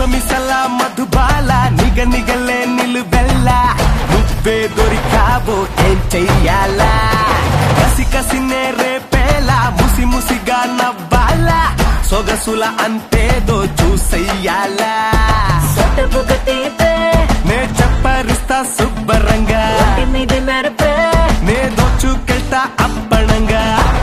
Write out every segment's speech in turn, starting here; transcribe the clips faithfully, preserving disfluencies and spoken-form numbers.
మిసల మధుబాల నిగ నిగలే నిలువెల్ల నువ్వే దొరికావో ఏం చెయ్యాలా కసి కసినే రేపేలా ముసి ముసిగా నవ్వాలా సొగసుల అంతేదో చూసెయ్యాలా నే చెప్పరిస్తా శుభ్రంగా నే దోచుకెళ్తా అప్పణంగా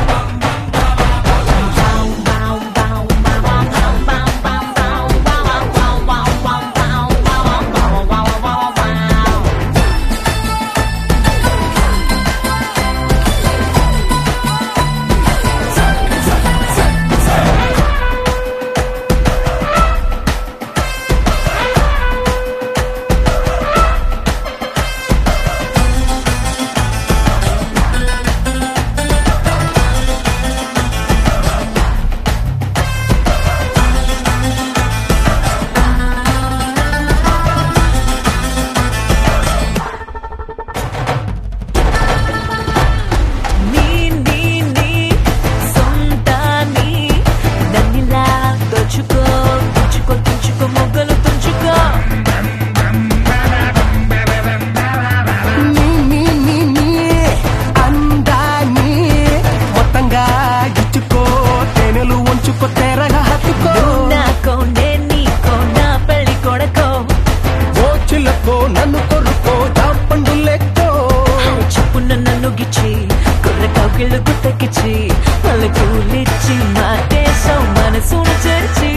నన్ను కొరుకో దాపండు లెక్కో చెప్పున్న నన్ను గిచ్చి కొర్ర కౌకిళ్ళు గుట్టకిచ్చి మళ్ళీ కూలిచ్చి మాటేసావు మనసును చేర్చి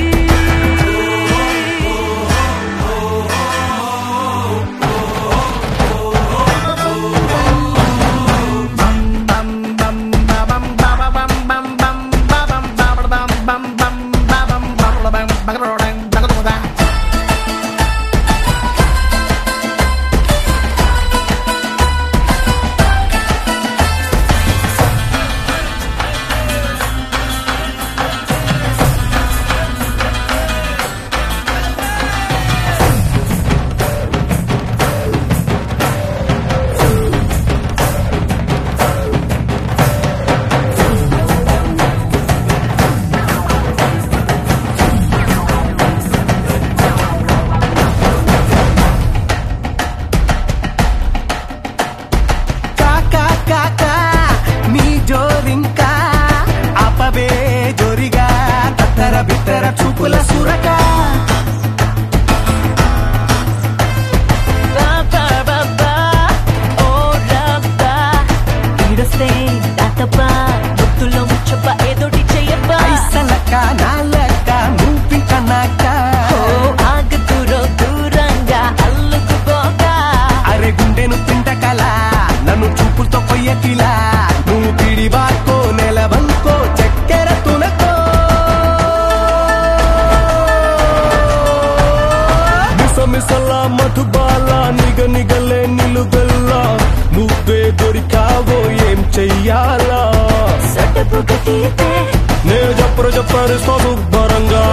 బిత్తర చూపుల సురక గుర్తులో ముచ్చప్ప ఏదోటి చెయ్యబ్బా ఐసలక నాలక నువ్వింక నాక ఆగ దూరో దూరంగా అల్లుకుపోగా అరే గుండెను తింటకలా నన్ను చూపులతో కొయ్యకిలా నువ్వు పిడి బాకో నెలవంకో చక్కెర తునకో మిసల మధుబాల నిగ నిగలే నిలువెల్ల నువ్వే దొరికావో ఏం చెయ్యాలా నే చెప్పరు చెప్పరు శుభ్రంగా